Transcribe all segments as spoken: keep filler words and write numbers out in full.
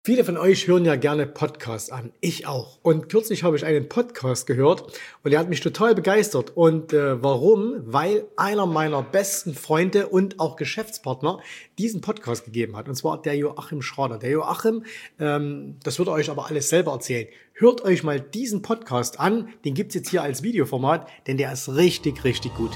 Viele von euch hören ja gerne Podcasts an, ich auch. Und kürzlich habe ich einen Podcast gehört und der hat mich total begeistert. Und äh, warum? Weil einer meiner besten Freunde und auch Geschäftspartner diesen Podcast gegeben hat. Und zwar der Joachim Schrader. Der Joachim, ähm, das wird er euch aber alles selber erzählen. Hört euch mal diesen Podcast an, den gibt's jetzt hier als Videoformat, denn der ist richtig, richtig gut.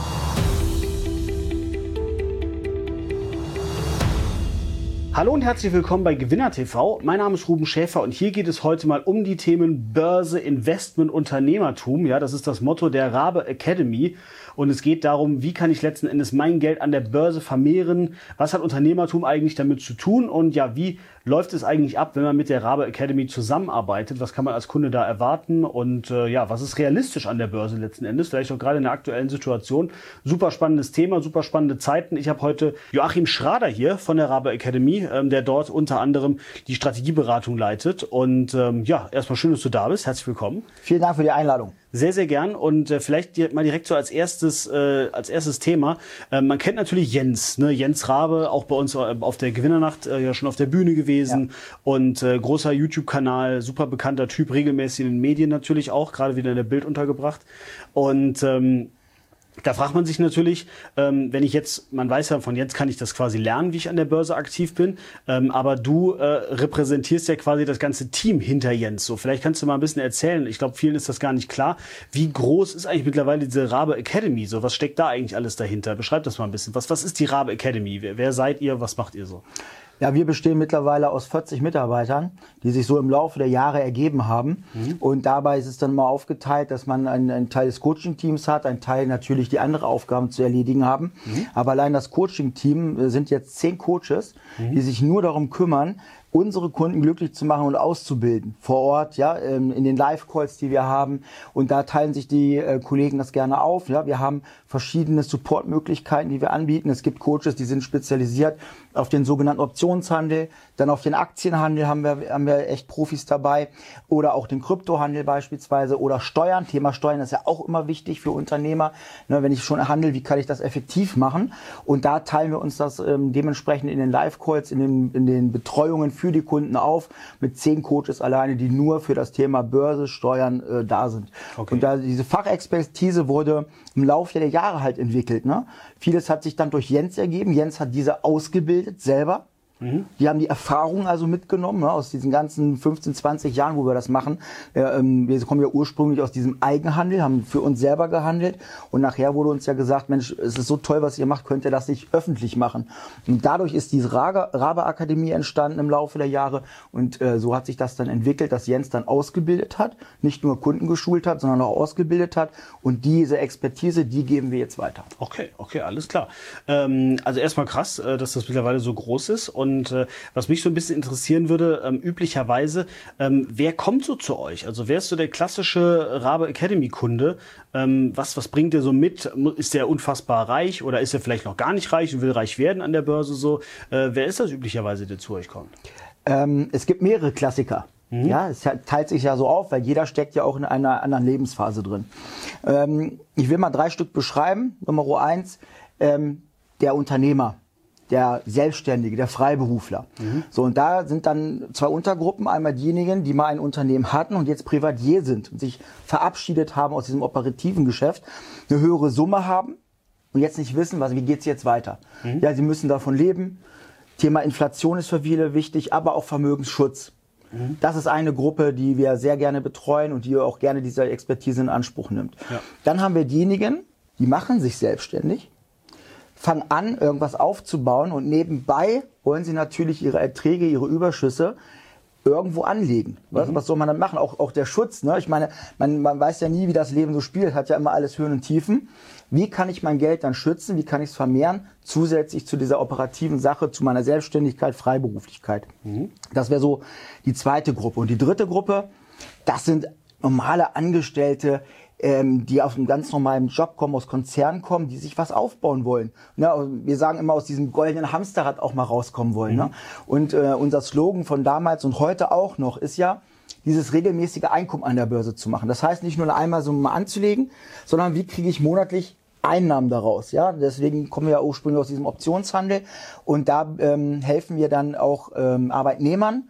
Hallo und herzlich willkommen bei Gewinner T V. Mein Name ist Ruben Schäfer und hier geht es heute mal um die Themen Börse, Investment, Unternehmertum. Ja, das ist das Motto der Rabe Academy. Und es geht darum, wie kann ich letzten Endes mein Geld an der Börse vermehren? Was hat Unternehmertum eigentlich damit zu tun? Und ja, wie läuft es eigentlich ab, wenn man mit der Rabe Academy zusammenarbeitet? Was kann man als Kunde da erwarten? Und äh, ja, was ist realistisch an der Börse letzten Endes? Vielleicht auch gerade in der aktuellen Situation. Super spannendes Thema, super spannende Zeiten. Ich habe heute Joachim Schrader hier von der Rabe Academy, ähm, der dort unter anderem die Strategieberatung leitet. Und ähm, ja, erstmal schön, dass du da bist. Herzlich willkommen. Vielen Dank für die Einladung. Sehr, sehr gern. Und äh, vielleicht dir, mal direkt so als erstes äh, als erstes Thema. Äh, man kennt natürlich Jens, ne? Jens Rabe, auch bei uns äh, auf der Gewinnernacht äh, ja schon auf der Bühne gewesen. Ja. Und äh, großer YouTube-Kanal, super bekannter Typ, regelmäßig in den Medien natürlich auch, gerade wieder in der Bild untergebracht. Und ähm, da fragt man sich natürlich, ähm, wenn ich jetzt, man weiß ja, von Jens kann ich das quasi lernen, wie ich an der Börse aktiv bin, ähm, aber du äh, repräsentierst ja quasi das ganze Team hinter Jens. So, vielleicht kannst du mal ein bisschen erzählen, ich glaube, vielen ist das gar nicht klar, wie groß ist eigentlich mittlerweile diese Rabe Academy? So, was steckt da eigentlich alles dahinter? Beschreib das mal ein bisschen. Was, was ist die Rabe Academy? Wer, wer seid ihr? Was macht ihr so? Ja, wir bestehen mittlerweile aus vierzig Mitarbeitern, die sich so im Laufe der Jahre ergeben haben. Mhm. Und dabei ist es dann mal aufgeteilt, dass man einen, einen Teil des Coaching-Teams hat, einen Teil natürlich die andere Aufgaben zu erledigen haben. Mhm. Aber allein das Coaching-Team sind jetzt zehn Coaches, mhm. die sich nur darum kümmern, unsere Kunden glücklich zu machen und auszubilden vor Ort, ja, in den Live-Calls, die wir haben. Und da teilen sich die äh, Kollegen das gerne auf. Ja, wir haben verschiedene Support-Möglichkeiten, die wir anbieten. Es gibt Coaches, die sind spezialisiert auf den sogenannten Optionshandel, dann auf den Aktienhandel haben wir haben wir echt Profis dabei oder auch den Kryptohandel beispielsweise oder Steuern. Thema Steuern ist ja auch immer wichtig für Unternehmer. Ne, wenn ich schon handle, wie kann ich das effektiv machen? Und da teilen wir uns das ähm, dementsprechend in den Live-Calls, in den in den Betreuungen für die Kunden auf, mit zehn Coaches alleine, die nur für das Thema Börse, Steuern äh, da sind. Okay. Und da diese Fachexpertise wurde im Laufe der Jahre halt entwickelt. Ne? Vieles hat sich dann durch Jens ergeben. Jens hat diese ausgebildet selber. Mhm. Die haben die Erfahrung also mitgenommen, ne, aus diesen ganzen fünfzehn, zwanzig Jahren, wo wir das machen. Ja, ähm, wir kommen ja ursprünglich aus diesem Eigenhandel, haben für uns selber gehandelt und nachher wurde uns ja gesagt, Mensch, es ist so toll, was ihr macht, könnt ihr das nicht öffentlich machen. Und dadurch ist diese Rabe Akademie entstanden im Laufe der Jahre und äh, so hat sich das dann entwickelt, dass Jens dann ausgebildet hat, nicht nur Kunden geschult hat, sondern auch ausgebildet hat und diese Expertise, die geben wir jetzt weiter. Okay, okay, alles klar. Ähm, also erstmal krass, äh, dass das mittlerweile so groß ist und Und äh, was mich so ein bisschen interessieren würde, ähm, üblicherweise, ähm, wer kommt so zu euch? Also wer ist so der klassische Rabe Academy Kunde? Ähm, was, was bringt der so mit? Ist der unfassbar reich oder ist er vielleicht noch gar nicht reich und will reich werden an der Börse so? Äh, wer ist das üblicherweise, der zu euch kommt? Ähm, es gibt mehrere Klassiker. Mhm. Ja, es teilt sich ja so auf, weil jeder steckt ja auch in einer anderen Lebensphase drin. Ähm, ich will mal drei Stück beschreiben. Nummer eins, ähm, der Unternehmer. Der Selbstständige, der Freiberufler. Mhm. So, und da sind dann zwei Untergruppen. Einmal diejenigen, die mal ein Unternehmen hatten und jetzt Privatier sind und sich verabschiedet haben aus diesem operativen Geschäft, eine höhere Summe haben und jetzt nicht wissen, was, wie geht's jetzt weiter. Mhm. Ja, sie müssen davon leben. Thema Inflation ist für viele wichtig, aber auch Vermögensschutz. Mhm. Das ist eine Gruppe, die wir sehr gerne betreuen und die auch gerne diese Expertise in Anspruch nimmt. Ja. Dann haben wir diejenigen, die machen sich selbstständig, fangen an, irgendwas aufzubauen und nebenbei wollen sie natürlich ihre Erträge, ihre Überschüsse irgendwo anlegen. Was, mhm. was soll man dann machen? Auch, auch der Schutz. Ne? Ich meine, man, man weiß ja nie, wie das Leben so spielt, hat ja immer alles Höhen und Tiefen. Wie kann ich mein Geld dann schützen? Wie kann ich es vermehren? Zusätzlich zu dieser operativen Sache, zu meiner Selbstständigkeit, Freiberuflichkeit. Mhm. Das wäre so die zweite Gruppe. Und die dritte Gruppe, das sind normale Angestellte, die auf einen ganz normalen Job kommen, aus Konzernen kommen, die sich was aufbauen wollen. Ne, wir sagen immer, aus diesem goldenen Hamsterrad auch mal rauskommen wollen. Mhm. Ne? Und äh, unser Slogan von damals und heute auch noch ist ja, dieses regelmäßige Einkommen an der Börse zu machen. Das heißt, nicht nur eine Einmalsumme anzulegen, sondern wie kriege ich monatlich Einnahmen daraus. Ja, deswegen kommen wir ja ursprünglich aus diesem Optionshandel und da ähm, helfen wir dann auch ähm, Arbeitnehmern,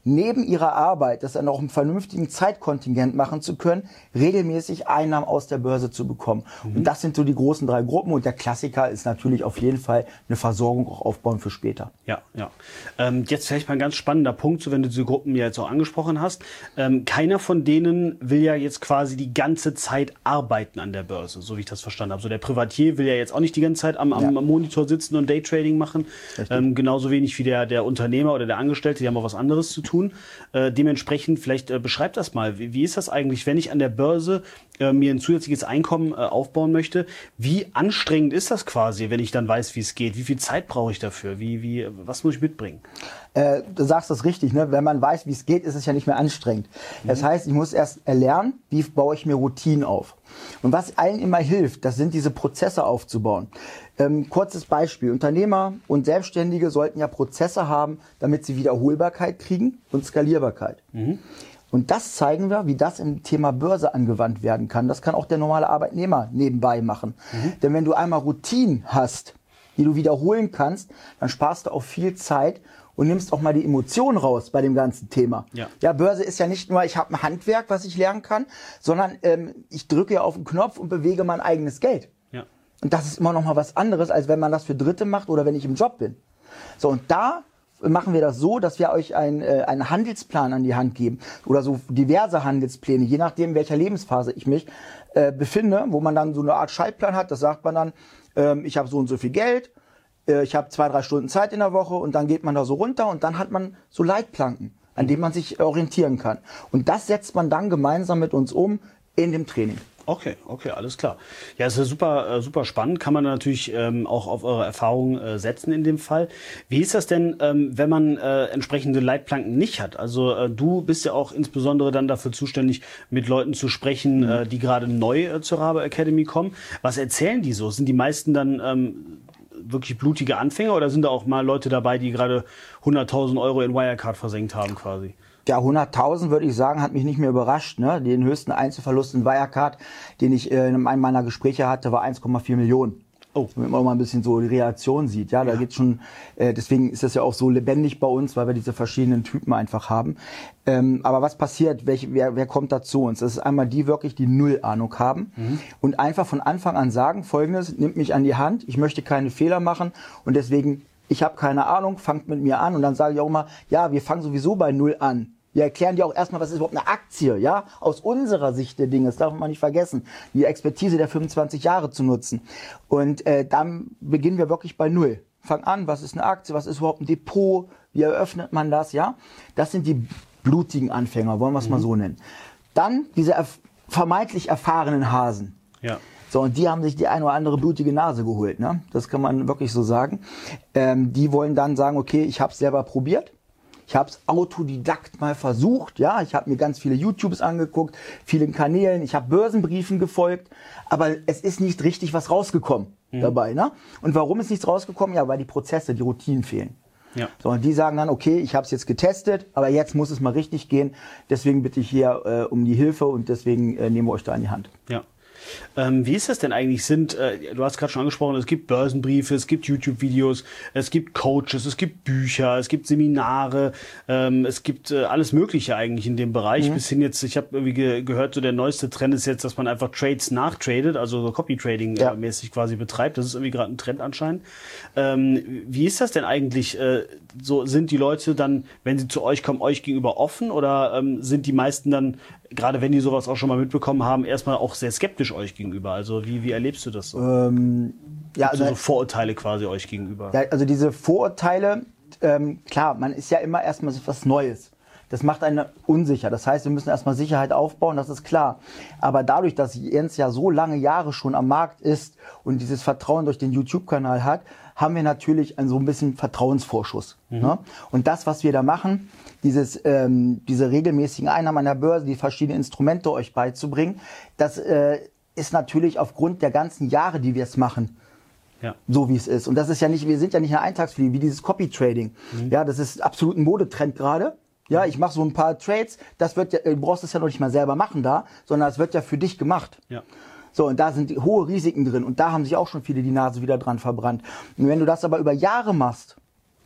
neben ihrer Arbeit, das dann auch im vernünftigen Zeitkontingent machen zu können, regelmäßig Einnahmen aus der Börse zu bekommen. Mhm. Und das sind so die großen drei Gruppen. Und der Klassiker ist natürlich auf jeden Fall eine Versorgung auch aufbauen für später. Ja, ja. Ähm, jetzt vielleicht mal ein ganz spannender Punkt, so wenn du diese Gruppen ja jetzt auch angesprochen hast. Ähm, keiner von denen will ja jetzt quasi die ganze Zeit arbeiten an der Börse, so wie ich das verstanden habe. So der Privatier will ja jetzt auch nicht die ganze Zeit am, am, ja. am Monitor sitzen und Daytrading machen. Ähm, genauso wenig wie der, der Unternehmer oder der Angestellte, die haben auch was anderes zu tun. Äh, dementsprechend, vielleicht äh, beschreib das mal. Wie, wie ist das eigentlich, wenn ich an der Börse äh, mir ein zusätzliches Einkommen äh, aufbauen möchte? Wie anstrengend ist das quasi, wenn ich dann weiß, wie es geht? Wie viel Zeit brauche ich dafür? Wie, wie, was muss ich mitbringen? Äh, du sagst das richtig, ne? Wenn man weiß, wie es geht, ist es ja nicht mehr anstrengend. Mhm. Das heißt, ich muss erst erlernen, wie baue ich mir Routinen auf. Und was allen immer hilft, das sind diese Prozesse aufzubauen. Ähm, kurzes Beispiel. Unternehmer und Selbstständige sollten ja Prozesse haben, damit sie Wiederholbarkeit kriegen und Skalierbarkeit. Mhm. Und das zeigen wir, wie das im Thema Börse angewandt werden kann. Das kann auch der normale Arbeitnehmer nebenbei machen. Mhm. Denn wenn du einmal Routinen hast, die du wiederholen kannst, dann sparst du auch viel Zeit und nimmst auch mal die Emotionen raus bei dem ganzen Thema. Ja, ja, Börse ist ja nicht nur, ich habe ein Handwerk, was ich lernen kann, sondern ähm, ich drücke ja auf den Knopf und bewege mein eigenes Geld. Ja. Und das ist immer noch mal was anderes, als wenn man das für Dritte macht oder wenn ich im Job bin. So, und da machen wir das so, dass wir euch ein, äh, einen Handelsplan an die Hand geben oder so diverse Handelspläne, je nachdem, in welcher Lebensphase ich mich äh, befinde, wo man dann so eine Art Schaltplan hat. Das sagt man dann, ähm, ich habe so und so viel Geld, ich habe zwei, drei Stunden Zeit in der Woche und dann geht man da so runter und dann hat man so Leitplanken, an denen man sich orientieren kann. Und das setzt man dann gemeinsam mit uns um in dem Training. Okay, okay, alles klar. Ja, es ist super, super spannend. Kann man natürlich ähm, auch auf eure Erfahrungen äh, setzen in dem Fall. Wie ist das denn, ähm, wenn man äh, entsprechende Leitplanken nicht hat? Also äh, du bist ja auch insbesondere dann dafür zuständig, mit Leuten zu sprechen, mhm. äh, die gerade neu äh, zur Rabe Academy kommen. Was erzählen die so? Sind die meisten dann ähm, wirklich blutige Anfänger oder sind da auch mal Leute dabei, die gerade hunderttausend Euro in Wirecard versenkt haben quasi? Ja, hunderttausend würde ich sagen, hat mich nicht mehr überrascht. Ne? Den höchsten Einzelverlust in Wirecard, den ich äh, in einem meiner Gespräche hatte, war eins Komma vier Millionen. Oh. Damit man auch mal ein bisschen so die Reaktion sieht. Ja, da ja. geht's schon, äh, deswegen ist das ja auch so lebendig bei uns, weil wir diese verschiedenen Typen einfach haben. Ähm, aber was passiert, welche, wer, wer kommt da zu uns? Das ist einmal die wirklich, die null Ahnung haben mhm. und einfach von Anfang an sagen, Folgendes, nimmt mich an die Hand, ich möchte keine Fehler machen und deswegen, ich habe keine Ahnung, fangt mit mir an und dann sage ich auch immer, ja, wir fangen sowieso bei null an. Wir erklären dir auch erstmal, was ist überhaupt eine Aktie, ja? Aus unserer Sicht der Dinge, das darf man nicht vergessen, die Expertise der fünfundzwanzig Jahre zu nutzen. Und äh, dann beginnen wir wirklich bei Null. Fang an, was ist eine Aktie, was ist überhaupt ein Depot, wie eröffnet man das, ja? Das sind die blutigen Anfänger, wollen wir es mhm. mal so nennen. Dann diese erf- vermeintlich erfahrenen Hasen. Ja. So, und die haben sich die eine oder andere blutige Nase geholt, ne? Das kann man wirklich so sagen. Ähm, die wollen dann sagen, okay, ich habe es selber probiert. Ich habe es autodidakt mal versucht, ja, ich habe mir ganz viele YouTubes angeguckt, vielen Kanälen, ich habe Börsenbriefen gefolgt, aber es ist nicht richtig was rausgekommen mhm. dabei, ne? Und warum ist nichts rausgekommen? Ja, weil die Prozesse, die Routinen fehlen. Ja. So, und die sagen dann, okay, ich habe es jetzt getestet, aber jetzt muss es mal richtig gehen, deswegen bitte ich hier äh, um die Hilfe und deswegen äh, nehmen wir euch da an die Hand. Ja. Ähm, wie ist das denn eigentlich? Sind, äh, du hast gerade schon angesprochen, es gibt Börsenbriefe, es gibt YouTube-Videos, es gibt Coaches, es gibt Bücher, es gibt Seminare, ähm, es gibt äh, alles Mögliche eigentlich in dem Bereich. Mhm. Bis hin jetzt, ich habe irgendwie ge- gehört, so der neueste Trend ist jetzt, dass man einfach Trades nachtradet, also so Copy-Trading-mäßig ja. äh, quasi betreibt. Das ist irgendwie gerade ein Trend anscheinend. Ähm, wie ist das denn eigentlich? Äh, so sind die Leute dann, wenn sie zu euch kommen, euch gegenüber offen oder ähm, sind die meisten dann, gerade wenn die sowas auch schon mal mitbekommen haben, erstmal auch sehr skeptisch euch gegenüber? Also wie, wie erlebst du das so? Ähm, ja, also so Vorurteile quasi euch gegenüber? Ja, also diese Vorurteile, ähm, klar, man ist ja immer erstmal was Neues. Das macht einen unsicher. Das heißt, wir müssen erstmal Sicherheit aufbauen, das ist klar. Aber dadurch, dass Jens ja so lange Jahre schon am Markt ist und dieses Vertrauen durch den YouTube-Kanal hat, haben wir natürlich einen so ein bisschen Vertrauensvorschuss. Mhm. Ne? Und das, was wir da machen, dieses, ähm, diese regelmäßigen Einnahmen an der Börse, die verschiedenen Instrumente euch beizubringen, das äh, ist natürlich aufgrund der ganzen Jahre, die wir es machen, ja. so wie es ist. Und das ist ja nicht, wir sind ja nicht eine Eintagsfliege, wie dieses Copy-Trading. Mhm. Ja, das ist absolut ein Modetrend gerade. Ja, ich mache so ein paar Trades, das wird ja, du brauchst es ja noch nicht mal selber machen da, sondern es wird ja für dich gemacht. Ja. So, und da sind hohe Risiken drin und da haben sich auch schon viele die Nase wieder dran verbrannt. Und wenn du das aber über Jahre machst,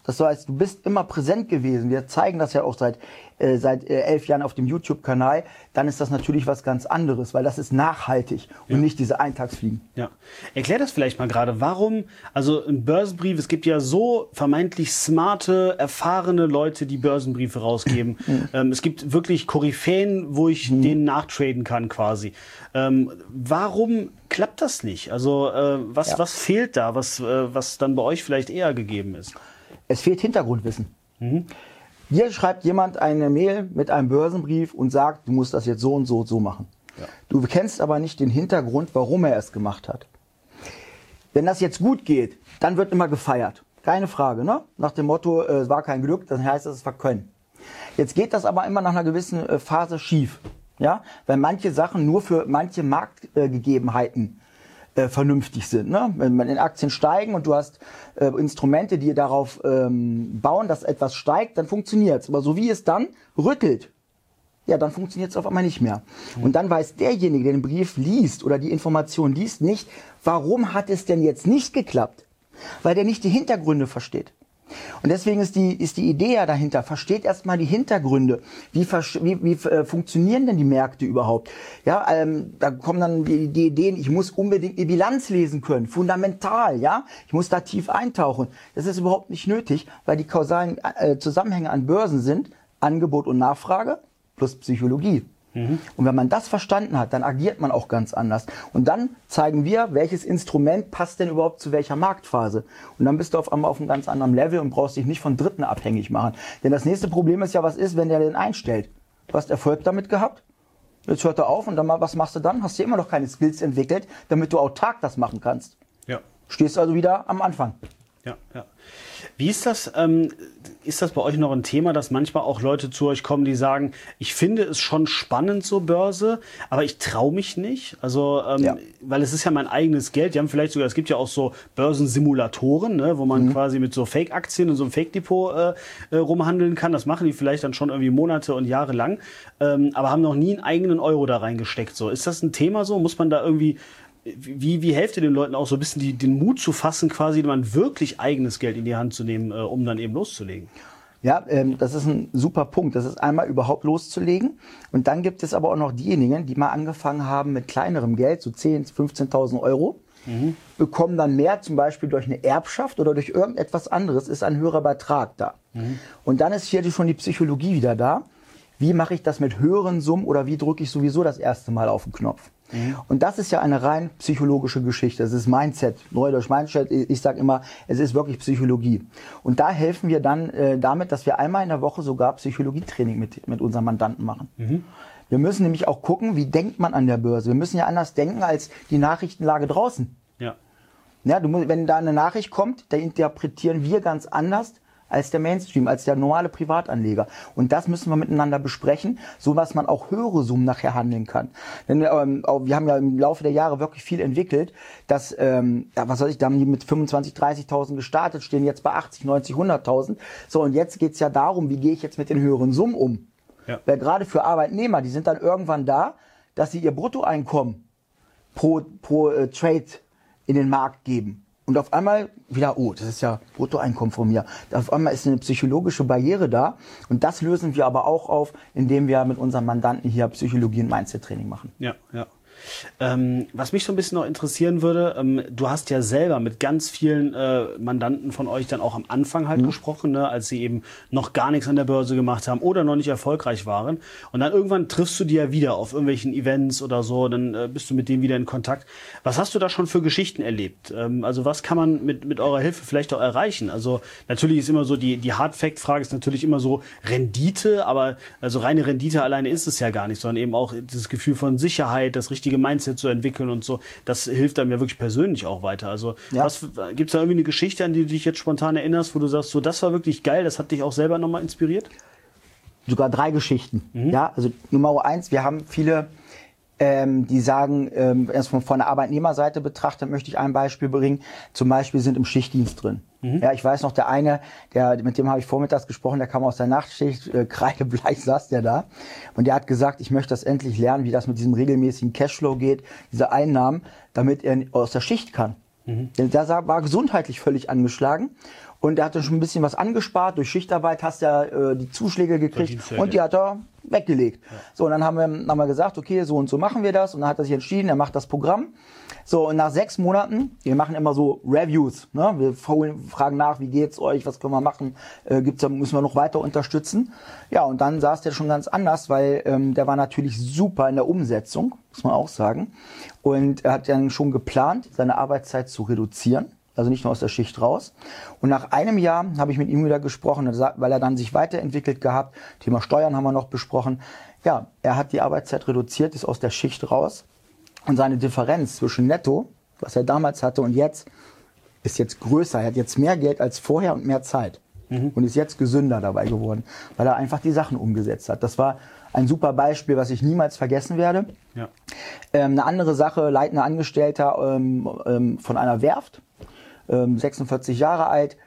Das heißt, du bist immer präsent gewesen. Wir zeigen das ja auch seit, äh, seit äh, elf Jahren auf dem YouTube-Kanal. Dann ist das natürlich was ganz anderes, weil das ist nachhaltig und ja. nicht diese Eintagsfliegen. Ja. Erklär das vielleicht mal gerade. Warum, also ein Börsenbrief, es gibt ja so vermeintlich smarte, erfahrene Leute, die Börsenbriefe rausgeben. Mhm. Ähm, es gibt wirklich Koryphäen, wo ich mhm. denen nachtraden kann quasi. Ähm, warum klappt das nicht? Also äh, was, ja. was fehlt da, was, äh, was dann bei euch vielleicht eher gegeben ist? Es fehlt Hintergrundwissen. Mhm. Hier schreibt jemand eine Mail mit einem Börsenbrief und sagt, du musst das jetzt so und so und so machen. Ja. Du kennst aber nicht den Hintergrund, warum er es gemacht hat. Wenn das jetzt gut geht, dann wird immer gefeiert. Keine Frage, ne? Nach dem Motto, äh, es war kein Glück, dann heißt es, es war Können. Jetzt geht das aber immer nach einer gewissen äh, Phase schief. Ja? Weil manche Sachen nur für manche Marktgegebenheiten äh, vernünftig sind. Ne? Wenn man in Aktien steigen und du hast äh, Instrumente, die darauf ähm, bauen, dass etwas steigt, dann funktioniert es. Aber so wie es dann rüttelt, ja, dann funktioniert es auf einmal nicht mehr. Mhm. Und dann weiß derjenige, der den Brief liest oder die Information liest, nicht, warum hat es denn jetzt nicht geklappt? Weil der nicht die Hintergründe versteht. Und deswegen ist die, ist die Idee ja dahinter, versteht erstmal die Hintergründe. Wie, wie, wie äh, funktionieren denn die Märkte überhaupt? Ja, ähm, da kommen dann die, die Ideen, ich muss unbedingt die Bilanz lesen können, fundamental, ja. Ich muss da tief eintauchen. Das ist überhaupt nicht nötig, weil die kausalen äh, Zusammenhänge an Börsen sind Angebot und Nachfrage plus Psychologie. Mhm. Und wenn man das verstanden hat, dann agiert man auch ganz anders. Und dann zeigen wir, welches Instrument passt denn überhaupt zu welcher Marktphase. Und dann bist du auf einmal auf einem ganz anderen Level und brauchst dich nicht von Dritten abhängig machen. Denn das nächste Problem ist ja, was ist, wenn der den einstellt? Du hast Erfolg damit gehabt, jetzt hört er auf und dann mal, was machst du dann? Hast du immer noch keine Skills entwickelt, damit du autark das machen kannst. Ja. Stehst also wieder am Anfang. Ja, ja. Wie ist das, ähm, ist das bei euch noch ein Thema, dass manchmal auch Leute zu euch kommen, die sagen, ich finde es schon spannend, so Börse, aber ich traue mich nicht, also ähm, ja. weil es ist ja mein eigenes Geld, die haben vielleicht sogar, es gibt ja auch so Börsensimulatoren, ne, wo man mhm. quasi mit so Fake-Aktien und so einem Fake-Depot äh, äh, rumhandeln kann, das machen die vielleicht dann schon irgendwie Monate und Jahre lang, ähm, aber haben noch nie einen eigenen Euro da reingesteckt, so. Ist das ein Thema so? Muss man da irgendwie Wie, wie helft ihr den Leuten auch so ein bisschen die, den Mut zu fassen, quasi man wirklich eigenes Geld in die Hand zu nehmen, äh, um dann eben loszulegen? Ja, ähm, das ist ein super Punkt. Das ist einmal überhaupt loszulegen. Und dann gibt es aber auch noch diejenigen, die mal angefangen haben mit kleinerem Geld, so zehntausend, fünfzehntausend Euro, mhm. bekommen dann mehr, zum Beispiel durch eine Erbschaft oder durch irgendetwas anderes, ist ein höherer Betrag da. Mhm. Und dann ist hier schon die Psychologie wieder da. Wie mache ich das mit höheren Summen oder wie drücke ich sowieso das erste Mal auf den Knopf? Mhm. Und das ist ja eine rein psychologische Geschichte. Es ist Mindset, Neudeutsch Mindset. Ich sage immer, es ist wirklich Psychologie. Und da helfen wir dann äh, damit, dass wir einmal in der Woche sogar Psychologietraining mit, mit unseren Mandanten machen. Mhm. Wir müssen nämlich auch gucken, wie denkt man an der Börse. Wir müssen ja anders denken als die Nachrichtenlage draußen. Ja. Ja, du musst, wenn da eine Nachricht kommt, da interpretieren wir ganz anders als der Mainstream, als der normale Privatanleger. Und das müssen wir miteinander besprechen, so dass man auch höhere Summen nachher handeln kann. Denn ähm, auch, wir haben ja im Laufe der Jahre wirklich viel entwickelt, dass, ähm, ja, was weiß ich, da haben die mit fünfundzwanzigtausend, dreißigtausend gestartet, stehen jetzt bei achtzig, neunzig, hunderttausend. So, und jetzt geht's ja darum, wie gehe ich jetzt mit den höheren Summen um? Ja. Weil gerade für Arbeitnehmer, die sind dann irgendwann da, dass sie ihr Bruttoeinkommen pro, pro äh, Trade in den Markt geben. Und auf einmal wieder, oh, das ist ja Bruttoeinkommen von mir. Auf einmal ist eine psychologische Barriere da. Und das lösen wir aber auch auf, indem wir mit unseren Mandanten hier Psychologie- und Mindset-Training machen. Ja, ja. Ähm, was mich so ein bisschen noch interessieren würde, ähm, du hast ja selber mit ganz vielen äh, Mandanten von euch dann auch am Anfang halt mhm. gesprochen, ne, als sie eben noch gar nichts an der Börse gemacht haben oder noch nicht erfolgreich waren. Und dann irgendwann triffst du die ja wieder auf irgendwelchen Events oder so, dann äh, bist du mit denen wieder in Kontakt. Was hast du da schon für Geschichten erlebt? Ähm, also was kann man mit, mit eurer Hilfe vielleicht auch erreichen? Also natürlich ist immer so, die, die Hard-Fact-Frage ist natürlich immer so Rendite, aber also reine Rendite alleine ist es ja gar nicht, sondern eben auch das Gefühl von Sicherheit, das richtige Mindset zu entwickeln und so, das hilft einem ja wirklich persönlich auch weiter. Also ja. was gibt's da irgendwie eine Geschichte, an die du dich jetzt spontan erinnerst, wo du sagst, so das war wirklich geil, das hat dich auch selber nochmal inspiriert? Sogar drei Geschichten. Mhm. Ja, also Nummer eins, wir haben viele, ähm, die sagen, ähm, erst von, von der Arbeitnehmerseite betrachtet, möchte ich ein Beispiel bringen. Zum Beispiel sind im Schichtdienst drin. Mhm. Ja, ich weiß noch, der eine, der, mit dem habe ich vormittags gesprochen, der kam aus der Nachtschicht, äh, kreidebleich saß der da. Und der hat gesagt, ich möchte das endlich lernen, wie das mit diesem regelmäßigen Cashflow geht, diese Einnahmen, damit er aus der Schicht kann. Mhm. Der, der war gesundheitlich völlig angeschlagen. Und er hatte schon ein bisschen was angespart. Durch Schichtarbeit hast du ja äh, die Zuschläge gekriegt und die hat er weggelegt. Ja. So, und dann haben wir, haben wir gesagt, okay, so und so machen wir das. Und dann hat er sich entschieden, er macht das Programm. So, und nach sechs Monaten, wir machen immer so Reviews, ne? Wir fragen nach, wie geht's euch, was können wir machen, äh, gibt's da, müssen wir noch weiter unterstützen. Ja, und dann saß der schon ganz anders, weil ähm, der war natürlich super in der Umsetzung, muss man auch sagen. Und er hat dann schon geplant, seine Arbeitszeit zu reduzieren. Also nicht nur aus der Schicht raus. Und nach einem Jahr habe ich mit ihm wieder gesprochen, weil er dann sich weiterentwickelt gehabt. Thema Steuern haben wir noch besprochen. Ja, er hat die Arbeitszeit reduziert, ist aus der Schicht raus. Und seine Differenz zwischen Netto, was er damals hatte, und jetzt, ist jetzt größer. Er hat jetzt mehr Geld als vorher und mehr Zeit. Mhm. Und ist jetzt gesünder dabei geworden, weil er einfach die Sachen umgesetzt hat. Das war ein super Beispiel, was ich niemals vergessen werde. Ja. Ähm, eine andere Sache, leitender Angestellter ähm, ähm, von einer Werft. sechsundvierzig Jahre alt,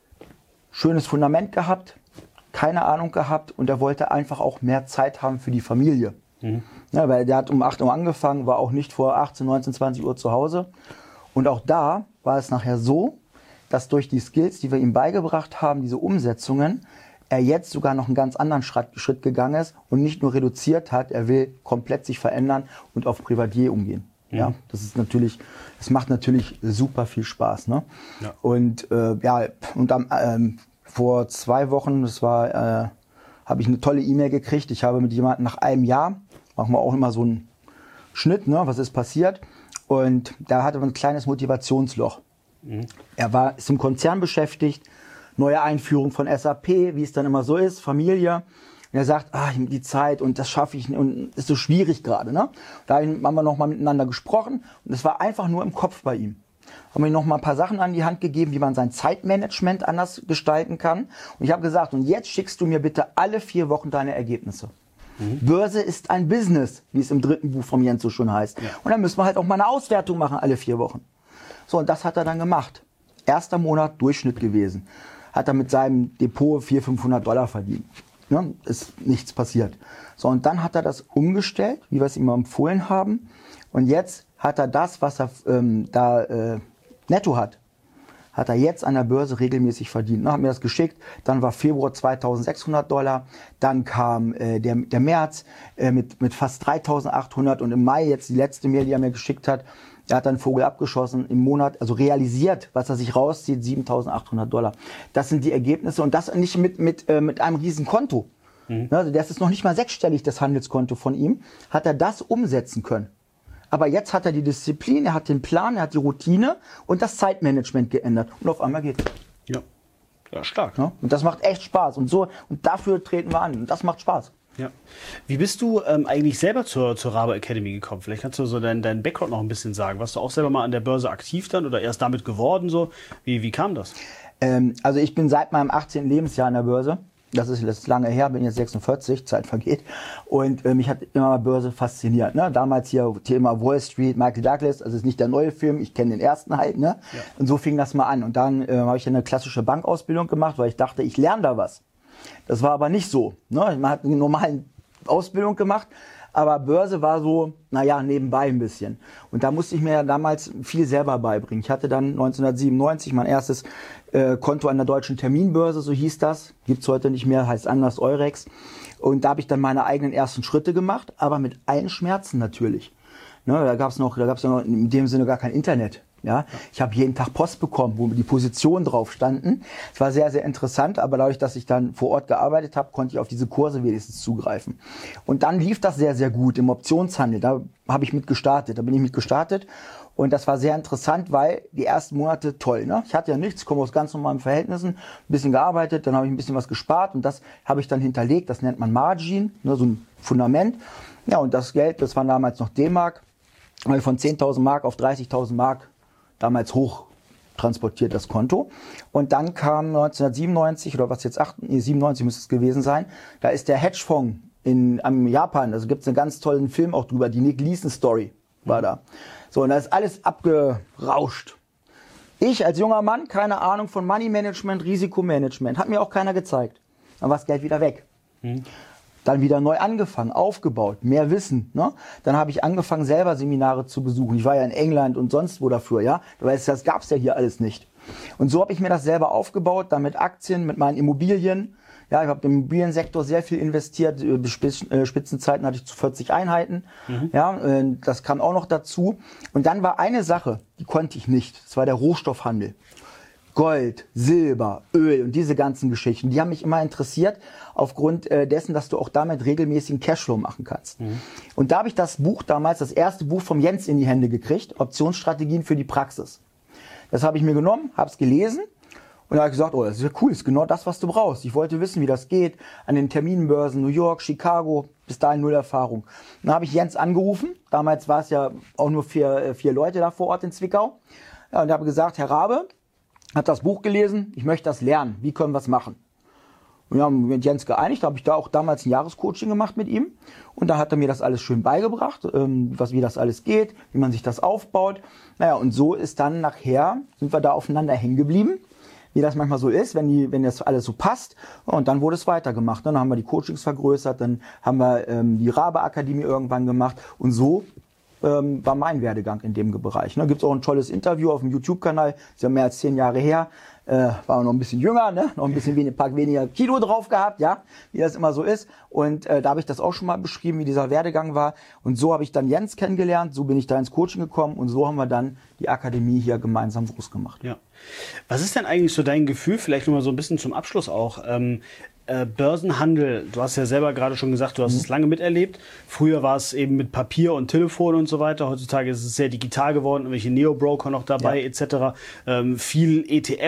schönes Fundament gehabt, keine Ahnung gehabt und er wollte einfach auch mehr Zeit haben für die Familie. Mhm. Ja, weil der hat um acht Uhr angefangen, war auch nicht vor achtzehn, neunzehn, zwanzig Uhr zu Hause. Und auch da war es nachher so, dass durch die Skills, die wir ihm beigebracht haben, diese Umsetzungen, er jetzt sogar noch einen ganz anderen Schritt, Schritt gegangen ist und nicht nur reduziert hat, er will komplett sich verändern und auf Privatier umgehen. Ja, das ist natürlich, das macht natürlich super viel Spaß, ne? Ja. Und äh, ja, und am, ähm, vor zwei Wochen, das war, äh, habe ich eine tolle E-Mail gekriegt. Ich habe mit jemandem nach einem Jahr, machen wir auch immer so einen Schnitt, ne? Was ist passiert? Und da hatte man ein kleines Motivationsloch. Mhm. Er war ist im Konzern beschäftigt, neue Einführung von S A P, wie es dann immer so ist, Familie. Und er sagt, ah, die Zeit und das schaffe ich und ist so schwierig gerade. Ne? Da haben wir noch mal miteinander gesprochen und es war einfach nur im Kopf bei ihm. Haben ihm noch mal ein paar Sachen an die Hand gegeben, wie man sein Zeitmanagement anders gestalten kann. Und ich habe gesagt, und jetzt schickst du mir bitte alle vier Wochen deine Ergebnisse. Mhm. Börse ist ein Business, wie es im dritten Buch von Jens so schon heißt. Ja. Und dann müssen wir halt auch mal eine Auswertung machen alle vier Wochen. So, und das hat er dann gemacht. Erster Monat Durchschnitt gewesen. Hat er mit seinem Depot vierhundert, fünfhundert Dollar verdient. Ne, ist nichts passiert. So, und dann hat er das umgestellt, wie wir es ihm empfohlen haben. Und jetzt hat er das, was er ähm, da äh, netto hat, hat er jetzt an der Börse regelmäßig verdient. Ne, hat mir das geschickt. Dann war Februar zweitausendsechshundert Dollar. Dann kam äh, der, der März äh, mit, mit fast dreitausendachthundert. Und im Mai jetzt die letzte Mail, die er mir geschickt hat, er hat dann Vogel abgeschossen im Monat, also realisiert, was er sich rauszieht, siebentausendachthundert Dollar. Das sind die Ergebnisse und das nicht mit, mit, äh, mit einem riesen Konto. Mhm. Also das ist noch nicht mal sechsstellig, das Handelskonto von ihm. Hat er das umsetzen können. Aber jetzt hat er die Disziplin, er hat den Plan, er hat die Routine und das Zeitmanagement geändert. Und auf einmal geht es. Ja, ja, stark. Ja? Und das macht echt Spaß. Und so und dafür treten wir an. Und das macht Spaß. Ja. Wie bist du ähm, eigentlich selber zur, zur Rabe Academy gekommen? Vielleicht kannst du so deinen dein Background noch ein bisschen sagen. Warst du auch selber mal an der Börse aktiv dann oder erst damit geworden? So? Wie, wie kam das? Ähm, also ich bin seit meinem achtzehnten Lebensjahr an der Börse. Das ist, das ist lange her, bin jetzt sechsundvierzig, Zeit vergeht. Und äh, mich hat immer Börse fasziniert. Ne? Damals hier Thema Wall Street, Michael Douglas, also ist nicht der neue Film, ich kenne den ersten halt. Ne? Ja. Und so fing das mal an. Und dann äh, habe ich eine klassische Bankausbildung gemacht, weil ich dachte, ich lerne da was. Das war aber nicht so. Ne? Man hat eine normale Ausbildung gemacht, aber Börse war so, naja, nebenbei ein bisschen. Und da musste ich mir ja damals viel selber beibringen. Ich hatte dann neunzehnhundertsiebenundneunzig mein erstes äh, Konto an der Deutschen Terminbörse, so hieß das. Gibt's heute nicht mehr, heißt anders Eurex. Und da habe ich dann meine eigenen ersten Schritte gemacht, aber mit allen Schmerzen natürlich. Ne? Da gab's noch, da gab's noch in dem Sinne gar kein Internet. Ja, ich habe jeden Tag Post bekommen, wo die Positionen drauf standen. Es war sehr, sehr interessant, aber dadurch, dass ich dann vor Ort gearbeitet habe, konnte ich auf diese Kurse wenigstens zugreifen. Und dann lief das sehr, sehr gut im Optionshandel. Da habe ich mit gestartet, da bin ich mit gestartet. Und das war sehr interessant, weil die ersten Monate toll. Ne? Ich hatte ja nichts, komme aus ganz normalen Verhältnissen, ein bisschen gearbeitet, dann habe ich ein bisschen was gespart und das habe ich dann hinterlegt. Das nennt man Margin, ne, so ein Fundament. Ja, und das Geld, das waren damals noch D-Mark, habe ich von zehntausend Mark auf dreißigtausend Mark damals hoch transportiert, das Konto. Und dann kam neunzehnhundertsiebenundneunzig, oder was jetzt, siebenundneunzig müsste es gewesen sein, da ist der Hedgefonds in am Japan, also gibt es einen ganz tollen Film auch drüber, die Nick Leeson Story war da. So, und da ist alles abgerauscht. Ich als junger Mann, keine Ahnung von Money Management, Risikomanagement, hat mir auch keiner gezeigt. Dann war das Geld wieder weg. Mhm. Dann wieder neu angefangen, aufgebaut, mehr Wissen. Ne? Dann habe ich angefangen, selber Seminare zu besuchen. Ich war ja in England und sonst wo dafür, ja. Das, das gab es ja hier alles nicht. Und so habe ich mir das selber aufgebaut, dann mit Aktien, mit meinen Immobilien. Ja, ich habe im Immobiliensektor sehr viel investiert. Spitzenzeiten hatte ich zu vierzig Einheiten. Mhm. Ja, das kam auch noch dazu. Und dann war eine Sache, die konnte ich nicht. Das war der Rohstoffhandel. Gold, Silber, Öl und diese ganzen Geschichten, die haben mich immer interessiert, aufgrund äh, dessen, dass du auch damit regelmäßigen Cashflow machen kannst. Mhm. Und da habe ich das Buch damals, das erste Buch vom Jens in die Hände gekriegt, Optionsstrategien für die Praxis. Das habe ich mir genommen, habe es gelesen und habe gesagt, oh, das ist ja cool, das ist genau das, was du brauchst. Ich wollte wissen, wie das geht an den Terminbörsen, New York, Chicago, bis dahin null Erfahrung. Dann habe ich Jens angerufen, damals war es ja auch nur vier, vier Leute da vor Ort in Zwickau, ja, und habe gesagt, Herr Rabe, habe das Buch gelesen, ich möchte das lernen, wie können wir es machen? Und wir haben mit Jens geeinigt, da habe ich da auch damals ein Jahrescoaching gemacht mit ihm und da hat er mir das alles schön beigebracht, ähm, was, wie das alles geht, wie man sich das aufbaut. Naja, und so ist dann nachher, sind wir da aufeinander hängen geblieben, wie das manchmal so ist, wenn, die, wenn das alles so passt. Und dann wurde es weitergemacht. Dann haben wir die Coachings vergrößert, dann haben wir ähm, die Rabe-Akademie irgendwann gemacht und so Ähm, war mein Werdegang in dem Bereich. Ne? Gibt es auch ein tolles Interview auf dem YouTube-Kanal, ist ja mehr als zehn Jahre her, äh, war noch ein bisschen jünger, ne? Noch ein bisschen wenig, paar weniger Kilo drauf gehabt, ja, wie das immer so ist. Und äh, da habe ich das auch schon mal beschrieben, wie dieser Werdegang war. Und so habe ich dann Jens kennengelernt, so bin ich da ins Coaching gekommen und so haben wir dann die Akademie hier gemeinsam groß gemacht. Ja. Was ist denn eigentlich so dein Gefühl, vielleicht noch mal so ein bisschen zum Abschluss auch, ähm, Äh, Börsenhandel, du hast ja selber gerade schon gesagt, du hast mhm. es lange miterlebt. Früher war es eben mit Papier und Telefon und so weiter. Heutzutage ist es sehr digital geworden, irgendwelche Neo-Broker noch dabei, ja. et cetera. Ähm, viel E T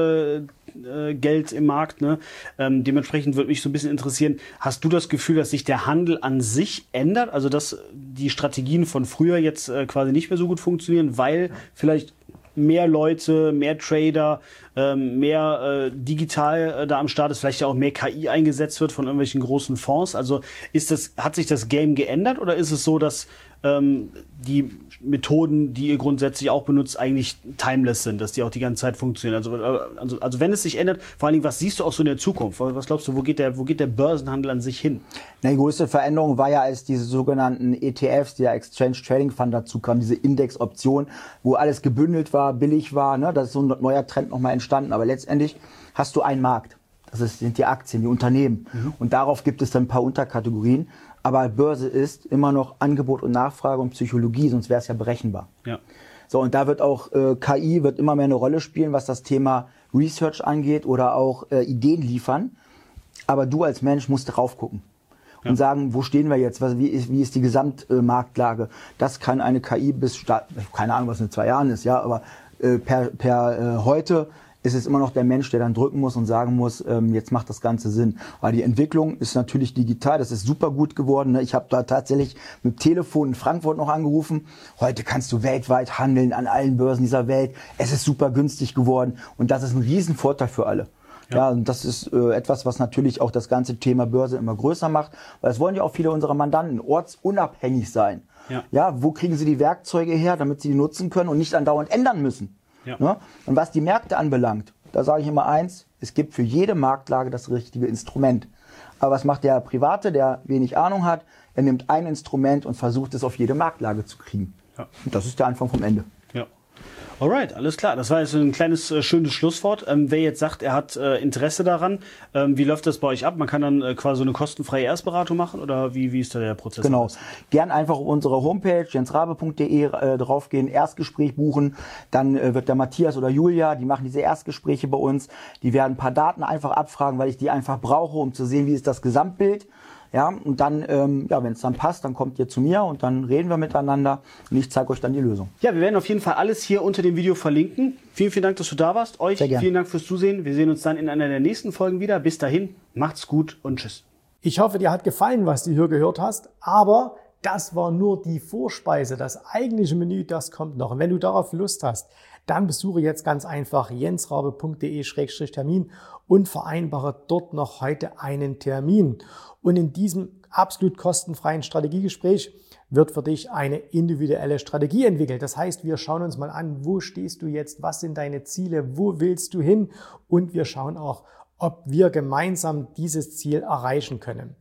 F-Geld äh, äh, im Markt. Ne? Ähm, dementsprechend würde mich so ein bisschen interessieren, hast du das Gefühl, dass sich der Handel an sich ändert? Also dass die Strategien von früher jetzt äh, quasi nicht mehr so gut funktionieren, weil vielleicht mehr Leute, mehr Trader, ähm, mehr äh, digital äh, da am Start ist, vielleicht ja auch mehr K I eingesetzt wird von irgendwelchen großen Fonds. Also ist das, hat sich das Game geändert oder ist es so, dass ähm, die Methoden, die ihr grundsätzlich auch benutzt, eigentlich timeless sind, dass die auch die ganze Zeit funktionieren? Also, also, also wenn es sich ändert, vor allen Dingen, was siehst du auch so in der Zukunft? Was glaubst du, wo geht der, wo geht der Börsenhandel an sich hin? Na, die größte Veränderung war ja, als diese sogenannten E T Fs, der Exchange Trading Fund dazu kam, diese Indexoption, wo alles gebündelt war, billig war, ne? Das ist so ein neuer Trend nochmal entstanden. Aber letztendlich hast du einen Markt. Das ist, sind die Aktien, die Unternehmen. Mhm. Und darauf gibt es dann ein paar Unterkategorien. Aber Börse ist immer noch Angebot und Nachfrage und Psychologie, sonst wäre es ja berechenbar. Ja. So, und da wird auch äh, K I wird immer mehr eine Rolle spielen, was das Thema Research angeht oder auch äh, Ideen liefern. Aber du als Mensch musst drauf gucken und ja. sagen, wo stehen wir jetzt? Was, wie, ist, wie ist die Gesamtmarktlage? Äh, das kann eine K I bis, keine Ahnung, was in zwei Jahren ist, ja, aber äh, per, per äh, heute ist es immer noch der Mensch, der dann drücken muss und sagen muss, ähm, jetzt macht das Ganze Sinn. Weil die Entwicklung ist natürlich digital, das ist super gut geworden. Ne? Ich habe da tatsächlich mit Telefon in Frankfurt noch angerufen. Heute kannst du weltweit handeln an allen Börsen dieser Welt. Es ist super günstig geworden und das ist ein Riesenvorteil für alle. Ja, ja und das ist äh, etwas, was natürlich auch das ganze Thema Börse immer größer macht. Weil es wollen ja auch viele unserer Mandanten ortsunabhängig sein. Ja. Ja, wo kriegen sie die Werkzeuge her, damit sie die nutzen können und nicht andauernd ändern müssen? Ja. Ne? Und was die Märkte anbelangt, da sage ich immer eins, es gibt für jede Marktlage das richtige Instrument. Aber was macht der Private, der wenig Ahnung hat? Er nimmt ein Instrument und versucht es auf jede Marktlage zu kriegen. Ja. Und das ist der Anfang vom Ende. Ja. Alright, alles klar. Das war jetzt ein kleines, äh, schönes Schlusswort. Ähm, wer jetzt sagt, er hat äh, Interesse daran, ähm, wie läuft das bei euch ab? Man kann dann äh, quasi so eine kostenfreie Erstberatung machen oder wie, wie ist da der Prozess? Genau. Gern einfach auf unsere Homepage jensrabe punkt de äh, draufgehen, Erstgespräch buchen. Dann äh, wird der Matthias oder Julia, die machen diese Erstgespräche bei uns. Die werden ein paar Daten einfach abfragen, weil ich die einfach brauche, um zu sehen, wie ist das Gesamtbild. Ja, und dann, ähm, ja, wenn es dann passt, dann kommt ihr zu mir und dann reden wir miteinander und ich zeige euch dann die Lösung. Ja, wir werden auf jeden Fall alles hier unter dem Video verlinken. Vielen, vielen Dank, dass du da warst. Euch vielen Dank fürs Zusehen. Wir sehen uns dann in einer der nächsten Folgen wieder. Bis dahin, macht's gut und tschüss. Ich hoffe, dir hat gefallen, was du hier gehört hast, aber das war nur die Vorspeise. Das eigentliche Menü, das kommt noch. Und wenn du darauf Lust hast, dann besuche jetzt ganz einfach jensrabe punkt de Schrägstrich Termin und vereinbare dort noch heute einen Termin. Und in diesem absolut kostenfreien Strategiegespräch wird für dich eine individuelle Strategie entwickelt. Das heißt, wir schauen uns mal an, wo stehst du jetzt, was sind deine Ziele, wo willst du hin? Und wir schauen auch, ob wir gemeinsam dieses Ziel erreichen können.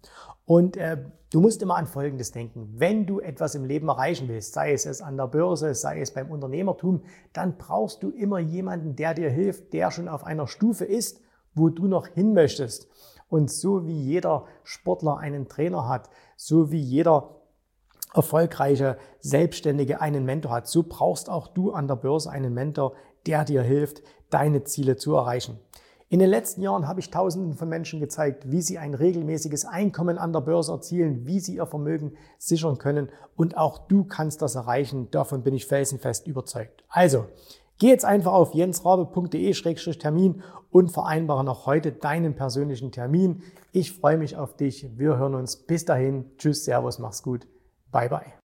Und äh, du musst immer an Folgendes denken. Wenn du etwas im Leben erreichen willst, sei es, es an der Börse, sei es beim Unternehmertum, dann brauchst du immer jemanden, der dir hilft, der schon auf einer Stufe ist, wo du noch hin möchtest. Und so wie jeder Sportler einen Trainer hat, so wie jeder erfolgreiche Selbstständige einen Mentor hat, so brauchst auch du an der Börse einen Mentor, der dir hilft, deine Ziele zu erreichen. In den letzten Jahren habe ich Tausenden von Menschen gezeigt, wie sie ein regelmäßiges Einkommen an der Börse erzielen, wie sie ihr Vermögen sichern können. Und auch du kannst das erreichen. Davon bin ich felsenfest überzeugt. Also, geh jetzt einfach auf jensrabe punkt de Schrägstrich Termin und vereinbare noch heute deinen persönlichen Termin. Ich freue mich auf dich. Wir hören uns. Bis dahin. Tschüss, Servus, mach's gut. Bye, bye.